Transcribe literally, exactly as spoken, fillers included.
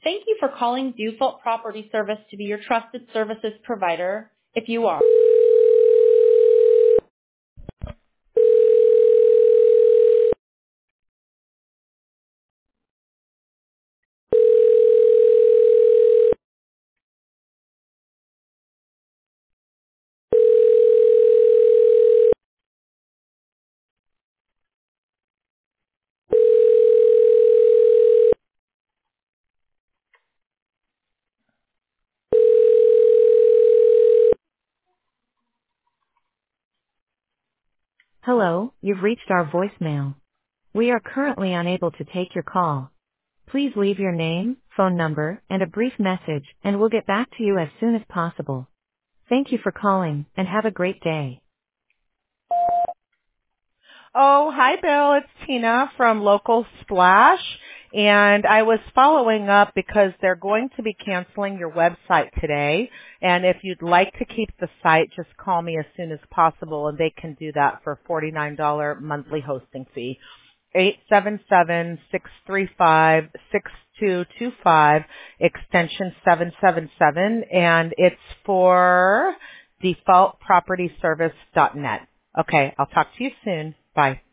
Thank you for calling Default Property Service to be your trusted services provider. If you are. Hello, you've reached our voicemail. We are currently unable to take your call. Please leave your name, phone number, and a brief message, and we'll get back to you as soon as possible. Thank you for calling, and have a great day. Oh, hi, Bill. It's Tina from Local Splash, and I was following up because they're going to be canceling your website today, and if you'd like to keep the site, just call me as soon as possible, and they can do that for a forty-nine dollars monthly hosting fee. eight seven seven, six three five, six two two five, extension seven seven seven, and it's for default property service dot net. Okay, I'll talk to you soon. Bye.